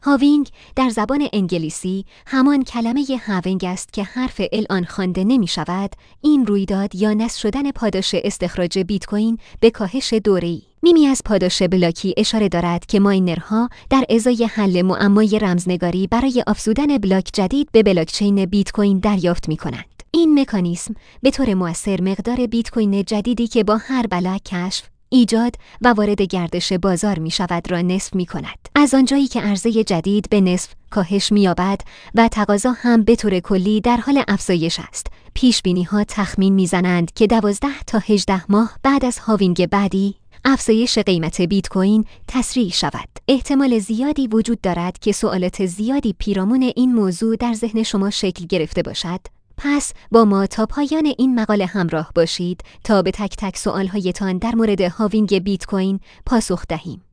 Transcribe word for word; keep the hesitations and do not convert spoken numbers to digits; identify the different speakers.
Speaker 1: هاوینگ در زبان انگلیسی همان کلمه هاوینگ است که حرف ال آن خوانده نمی شود. این رویداد یا نصب شدن پاداش استخراج بیت کوین به کاهش دوره‌ای. نیمی از پاداش بلاکی اشاره دارد که ماینرها در ازای حل معمای رمزنگاری برای افزودن بلاک جدید به بلاکچین بیت کوین دریافت می کنند. این مکانیزم به طور مؤثر مقدار بیت کوین جدیدی که با هر بلاک کشف، ایجاد و وارد گردش بازار می شود را نصف می کند. از آنجایی که عرضه جدید به نصف کاهش می یابد و تقاضا هم به طور کلی در حال افزایش است، پیش بینی ها تخمین می زنند که دوازده تا هجده ماه بعد از هاوینگ بعدی، افزایش قیمت بیت کوین تسریع شود. احتمال زیادی وجود دارد که سوالات زیادی پیرامون این موضوع در ذهن شما شکل گرفته باشد. پس با ما تا پایان این مقاله همراه باشید تا به تک تک سوالهایتان در مورد هاوینگ بیت کوین پاسخ دهیم.